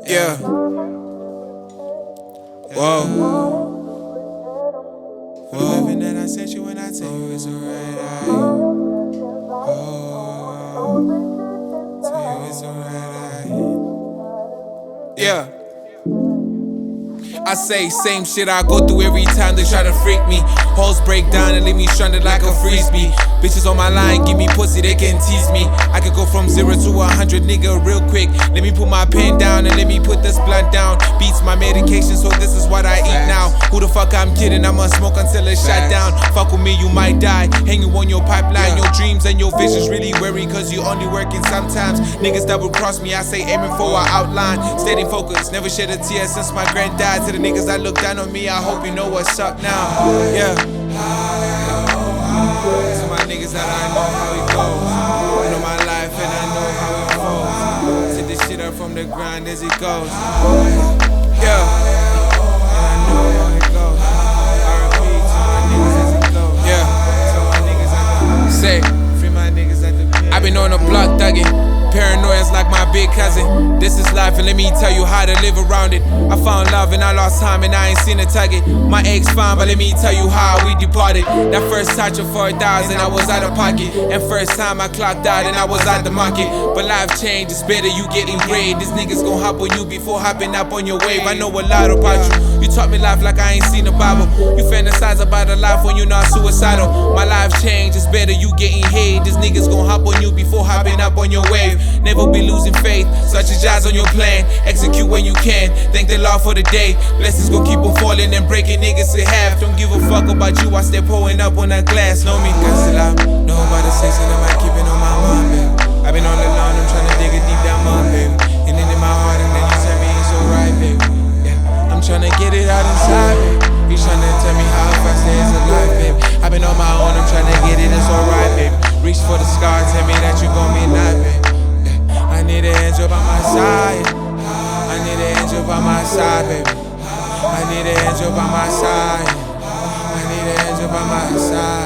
Yeah. Whoa. For the living that I sent you when I tell you it's alright. Tell you it's alright. Yeah. I say same shit I go through every time they try to freak me. Hoes break down and leave me stranded like a frisbee. Bitches on my line, give me pussy, they can tease me. I could go from 0 to 100, nigga, real quick. Let me put my pen down and let me put this blunt down. Beats my medication, so this is what I eat now. Who the fuck I'm kidding? I'ma smoke until it's shut down. Fuck with me, you might die. Hang you on your pipeline, your dreams and your visions really worry, cause you only working sometimes. Niggas double cross me, I say aiming for an outline. Steady focus, never shed a tear since my grand died. To the niggas that look down on me, I hope you know what's up now. Yeah. To my niggas that I know how it goes. I know my life and I know how it falls. Set this shit up from the ground as it goes. Yeah. And I know how it goes. R.I.P. to my niggas as it goes. Yeah. To my niggas at the say, free my niggas at the pen. I been on the block thugging. Paranoia's like my big cousin. This is life and let me tell you how to live around it. I found love and I lost time and I ain't seen a target. My ex fine, but let me tell you how we departed. That first touch of 4,000, I was out of pocket. And first time I clocked out and I was out the market. But life changed, it's better you getting paid. These niggas gon' hop on you before hopping up on your wave. I know a lot about you. You taught me life like I ain't seen the Bible. You fantasize about a life when you're not suicidal. My life changed, it's better you getting paid. These niggas gon' hop on you before hopping up on your wave. Never be losing faith, such as jazz on your plan. Execute when you can, thank the Lord for the day. Blessings gon' keep on falling and breaking niggas in half. Don't give a fuck about you, I stay pouring up on that glass. Know me, cause still I know about the sex and I keep it on my mind, babe. I've been on the lawn, I'm tryna dig it deep down, mom, babe. And then in my heart and then you tell me it's alright, babe. Yeah, I'm tryna get it out inside, babe. You tryna tell me how fast it is alive, babe. I've been on my own, I'm tryna get it, it's alright, babe. Reach for the scar, tell me that you gon' be not, babe. I need an angel by my side. I need an angel by my side, baby. I need an angel by my side. I need an angel by my side.